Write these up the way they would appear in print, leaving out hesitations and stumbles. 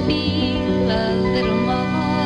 feel a little more.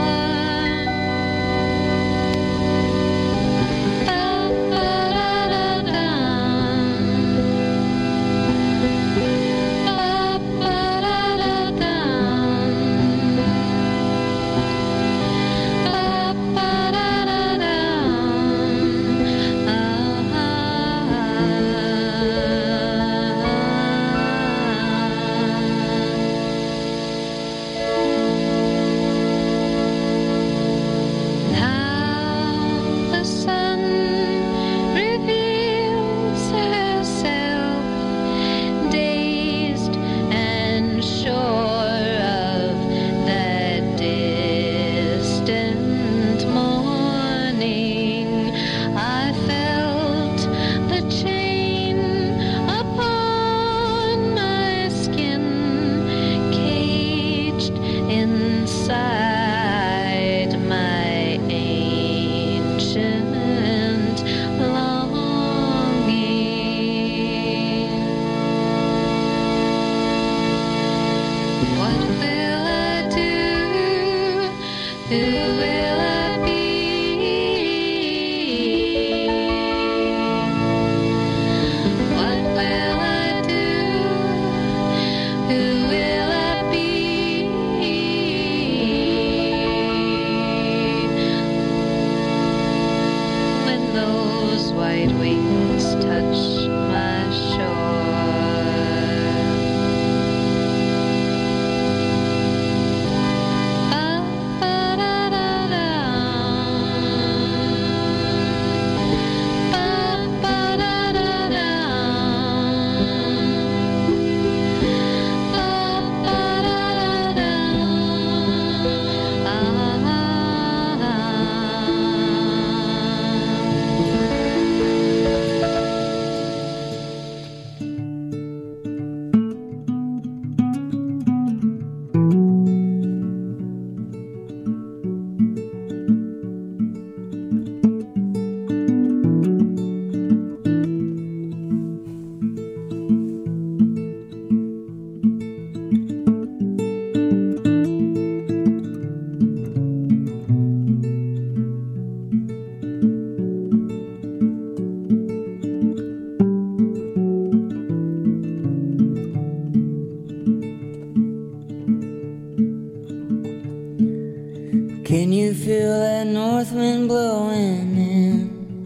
Can you feel that north wind blowing in?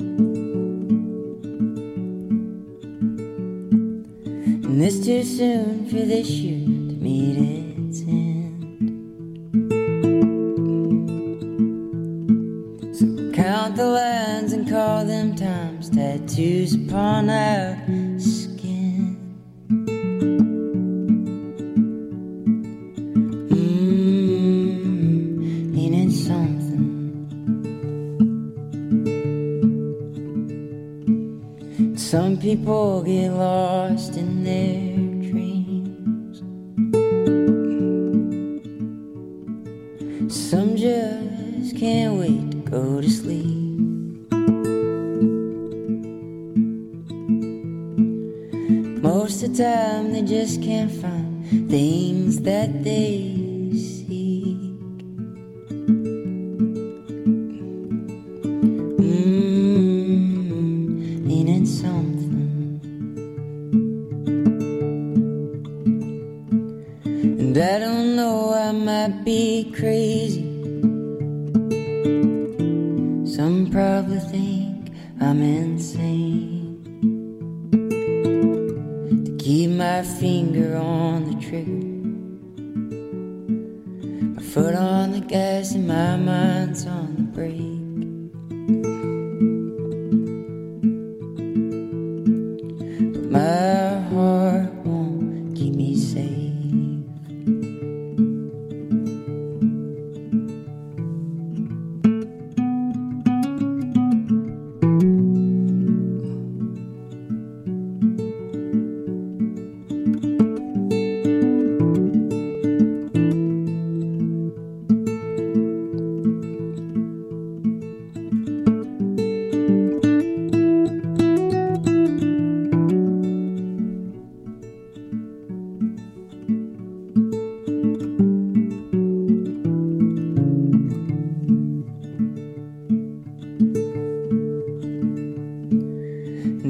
And it's too soon for this year to meet its end. So we'll count the lines and call them times, tattoos upon our skin. Ain't it something? Some people get lost in their dreams. Some just can't wait to go to sleep. Most of the time they just can't find things that they seek. Ain't it something? And I don't know, I might be crazy. Some probably think I'm insane to keep my finger on the trigger, my foot on the gas and my mind's on the brake. But my heart won't keep me safe.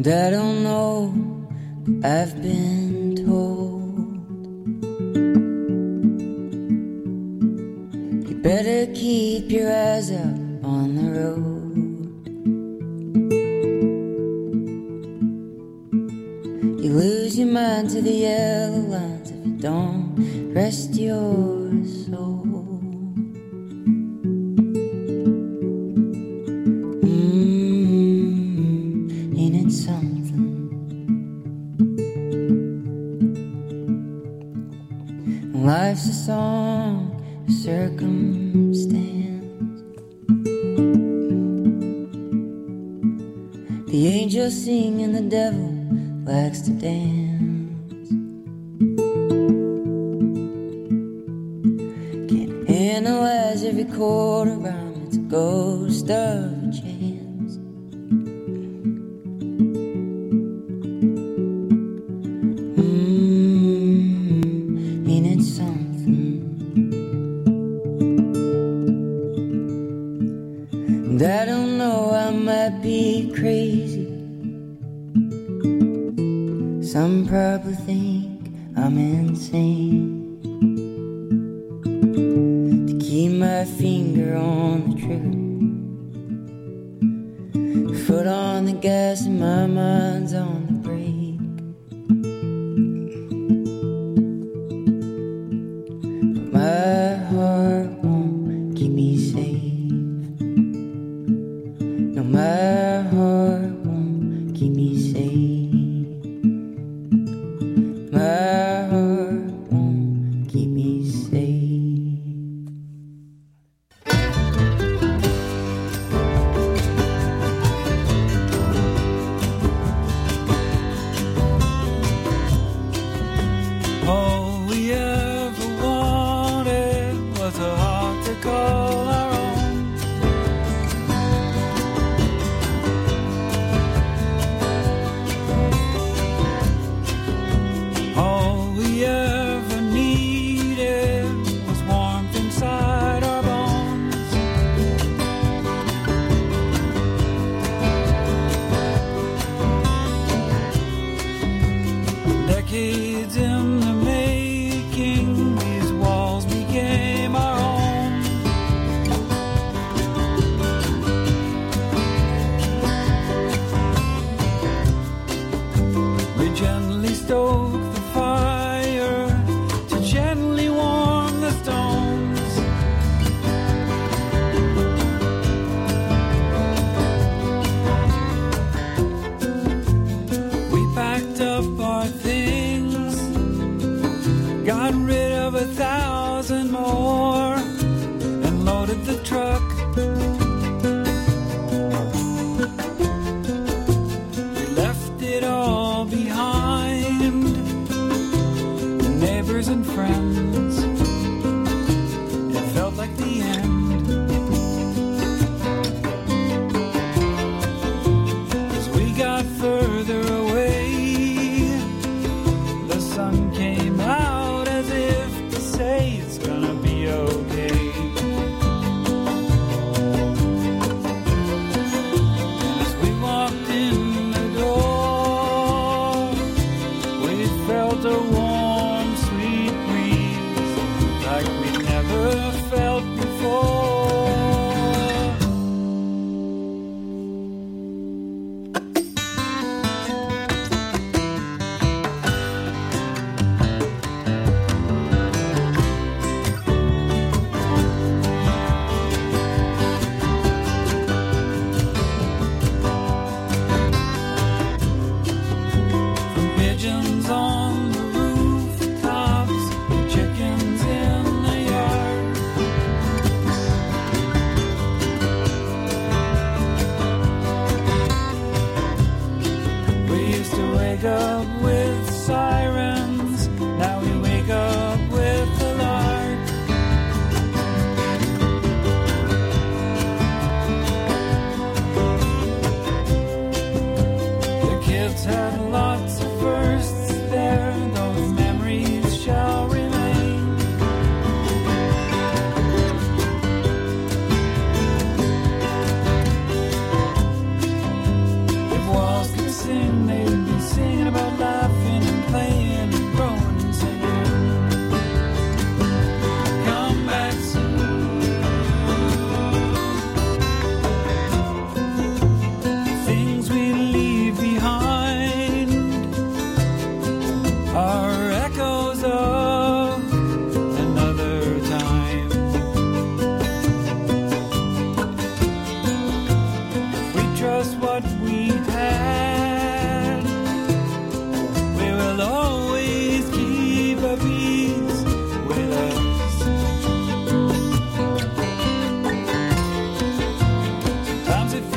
And I don't know, I've been told you better keep your eyes out on the road. You lose your mind to the yellow lines if you don't rest your soul. Ain't it something? Life's a song, a circumstance. The angels sing and the devil likes to dance. Can't analyze every chord around, it's a ghost of a chance. Ain't it something? And I don't know, I might be crazy. Some probably think I'm insane to keep my finger on the trigger, foot on the gas and my mind's on the brake. But my heart won't keep me safe. No, my heart won't keep me safe. My heart won't keep me safe. All we ever wanted was a heart to call our own. All we ever needed was warmth inside our bones. Decades in the making, these walls became our own. We gently stoked the fire to gently warm the stones. We packed up our things, got rid of 1,000 more, and loaded the truck. We left it all behind, neighbors and friends. It felt like the end, 'cause we got further away. The sun came out as if to say it's gonna be okay. As we walked in the door, we felt a warm, sweet breeze like we'd never felt before.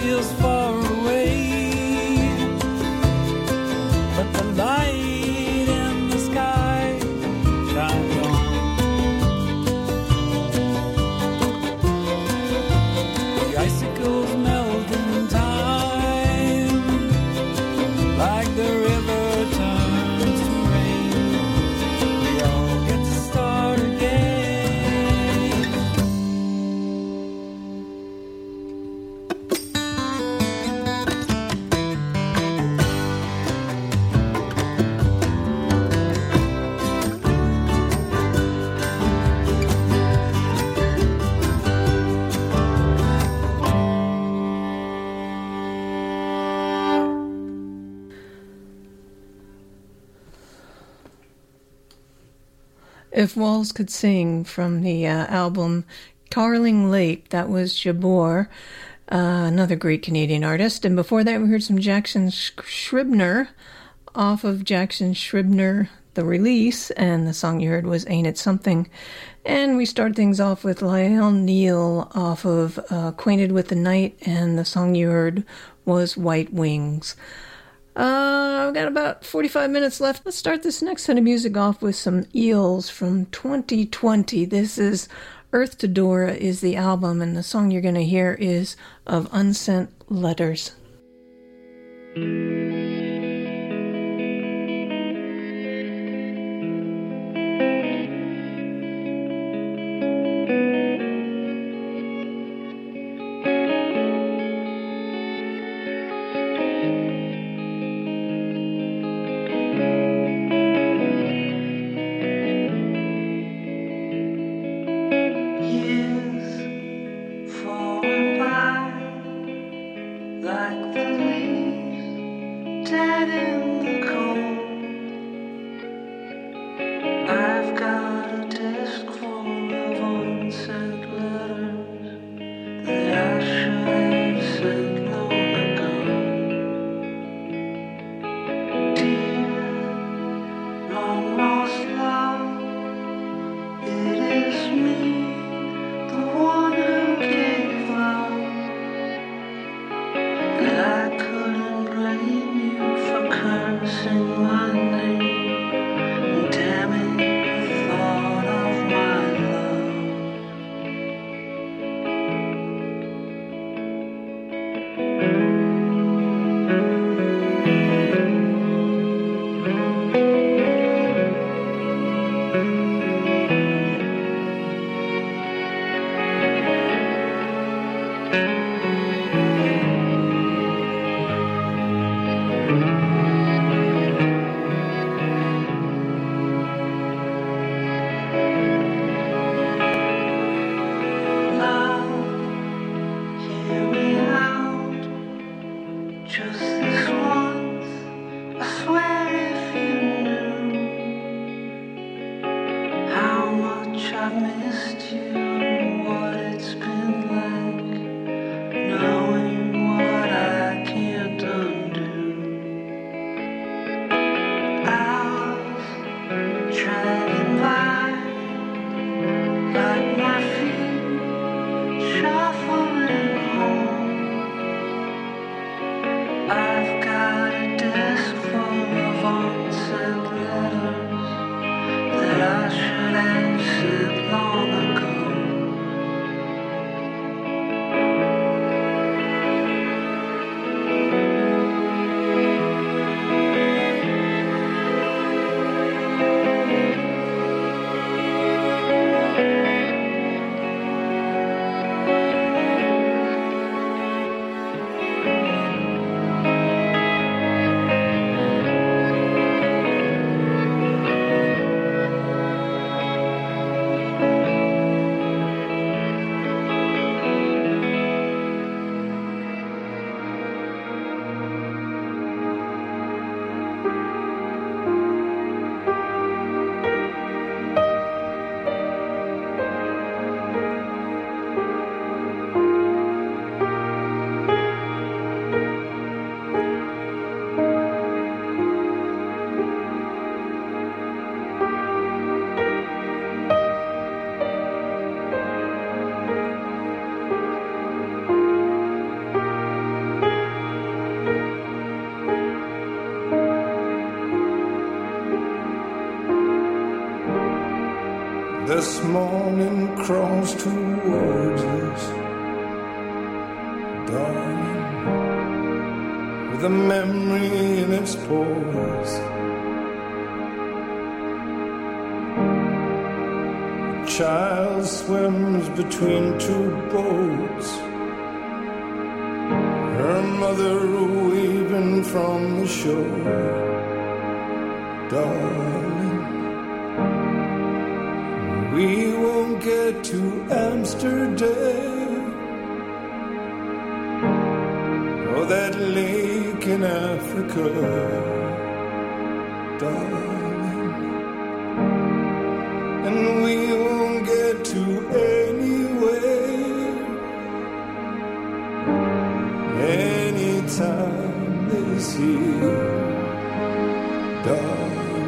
feels far away, but the light in the sky shines on. The icicles melt in time, like the river turns to rain. We all get to start again. If Walls Could Sing from the album Carling Lake, that was Jabor, another great Canadian artist. And before that, we heard some Jackson Scribner off of Jackson Scribner, The Release, and the song you heard was Ain't It Something. And we start things off with Lyle Neal off of Acquainted with the Night, and the song you heard was White Wings. I've got about 45 minutes left. Let's start this next set of music off with some Eels from 2020. This is Earth to Dora is the album, and the song you're going to hear is Of Unsent Letters. Like the leaves this morning crawls towards us, darling, with a memory in its pores. A child swims between two boats, her mother waving from the shore, darling. We won't get to Amsterdam or that lake in Africa, darling. And we won't get to anywhere anytime this year, darling.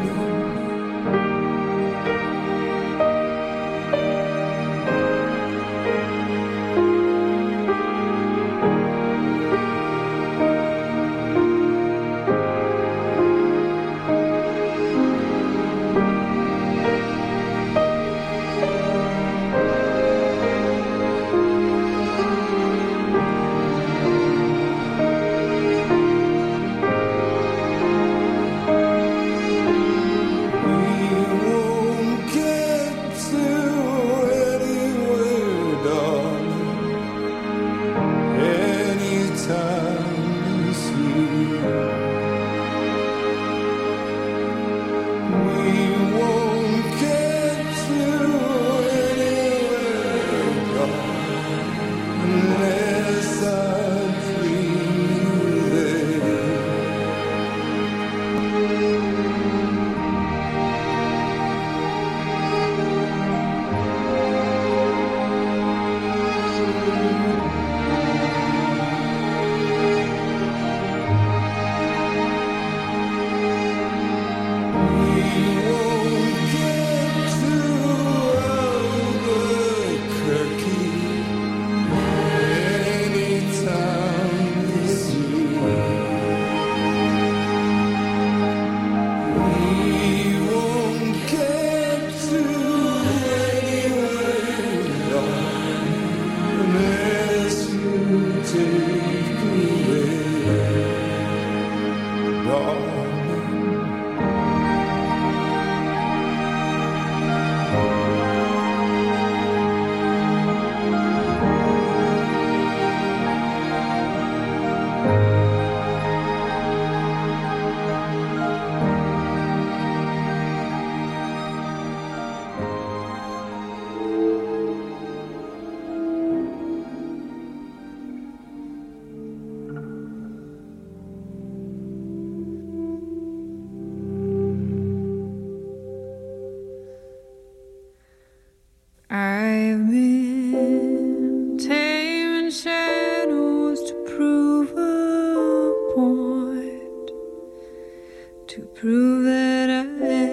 Prove that I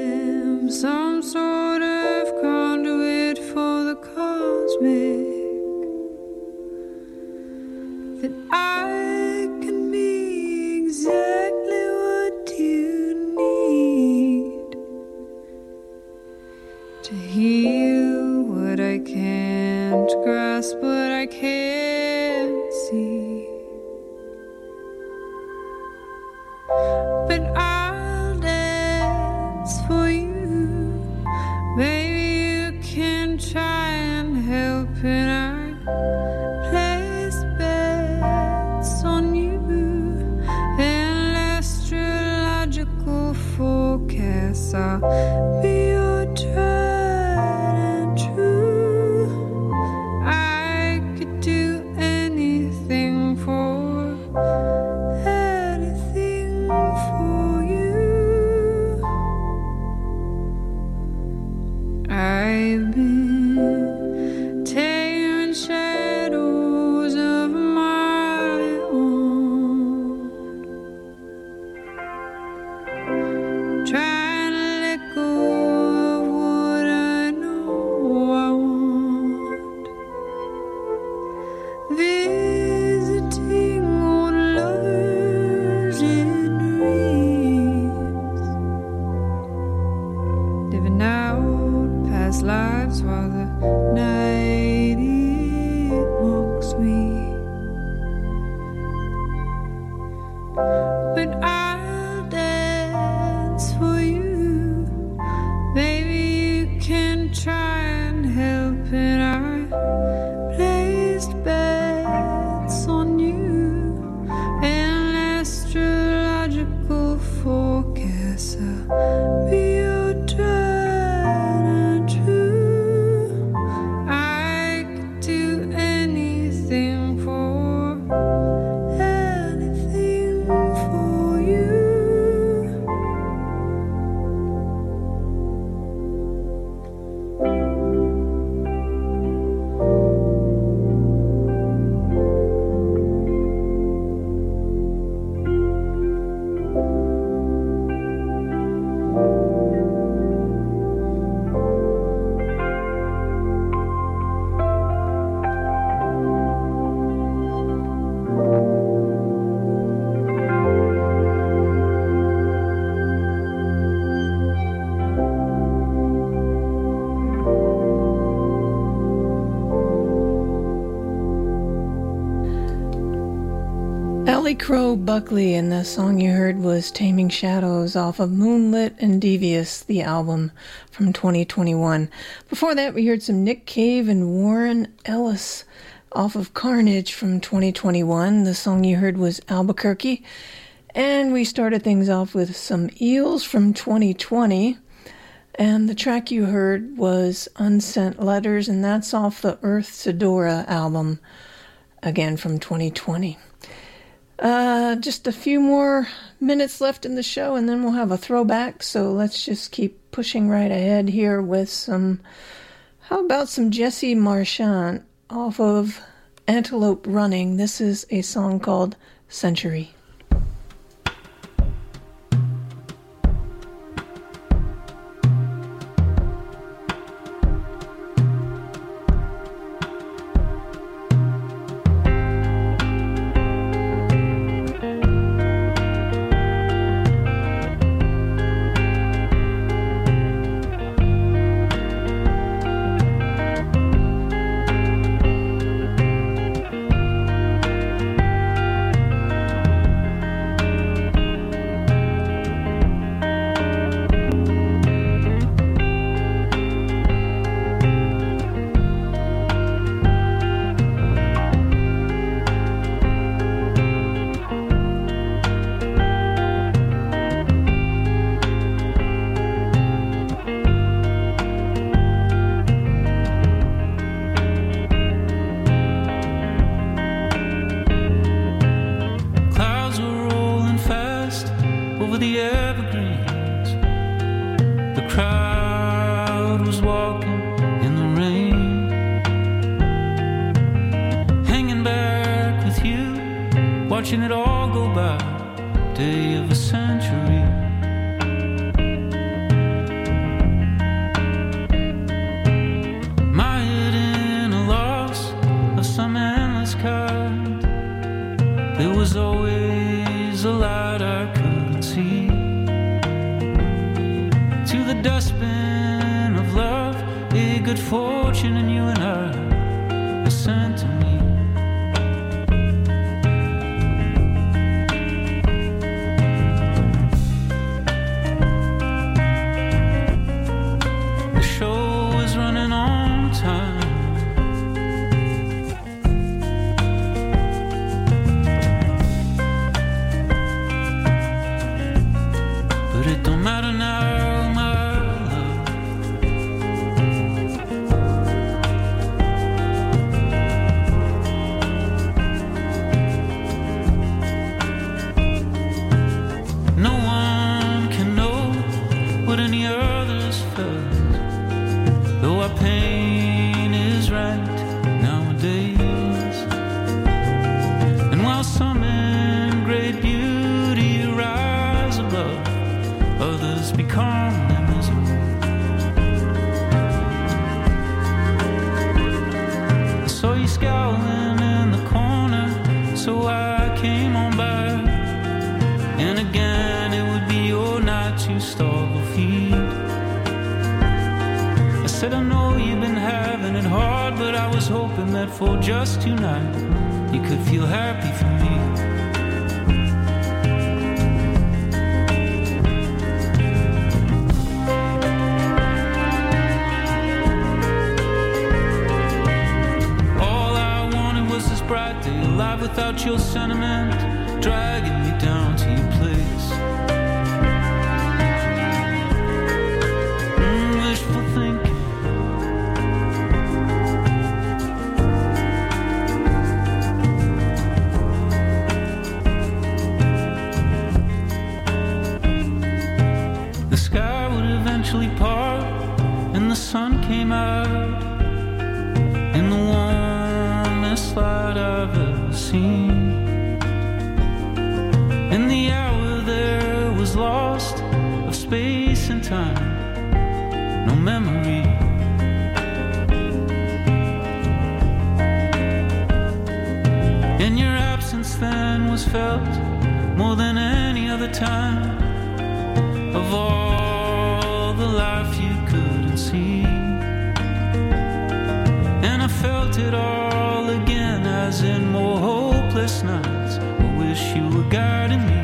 am some sort of conduit for the cosmic, that I can be exactly what you need to heal what I can't grasp, what I can't see. But I'll dance for you. Maybe you can try and help, and I place bets on you and astrological forecasts. I'll be your tried and true. I could do Molly Crow Buckley, and the song you heard was Taming Shadows off of Moonlit and Devious, the album from 2021. Before that, we heard some Nick Cave and Warren Ellis off of Carnage from 2021. The song you heard was Albuquerque. And we started things off with some Eels from 2020. And the track you heard was Unsent Letters, and that's off the Earth Sedora album, again from 2020. Just a few more minutes left in the show, and then we'll have a throwback. So let's just keep pushing right ahead here with some, how about some Jesse Marchant off of Antelope Running. This is a song called Century. Watching it all go by, day of a century. Mired in a loss of some endless kind, there was always a light I couldn't see. To the dustbin of love, a good fortune, and you and I were sent to me. For just tonight, you could feel happy for me. All I wanted was this bright day, alive without your sentiment, dragging me down to your place. Wishful thinking. Part and the sun came out in the warmest light I've ever seen. In the hour there was lost of space and time, no memory. And your absence then was felt more than any other time of all the life you couldn't see. And I felt it all again, as in more hopeless nights, a wish you were guiding me.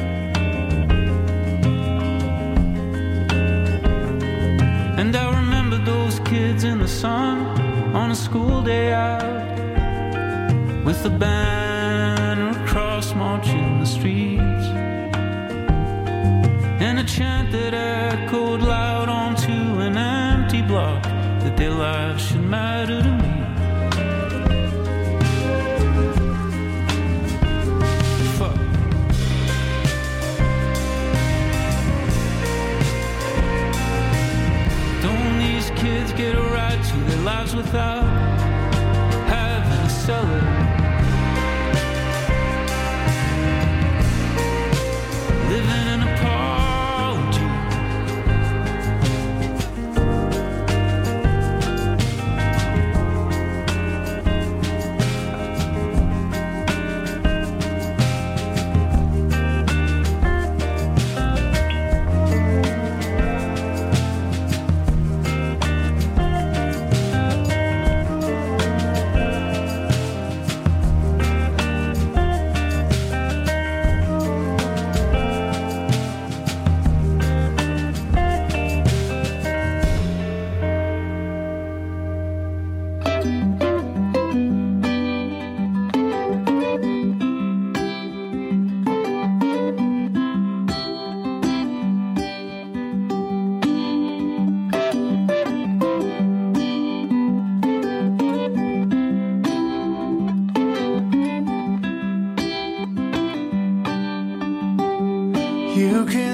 And I remember those kids in the sun on a school day out, with the banner across marching the streets, and a chant that echoed loud onto an empty block, that their lives should matter to me. Fuck. Don't these kids get a right to their lives without having to sell it? Living an apology. You can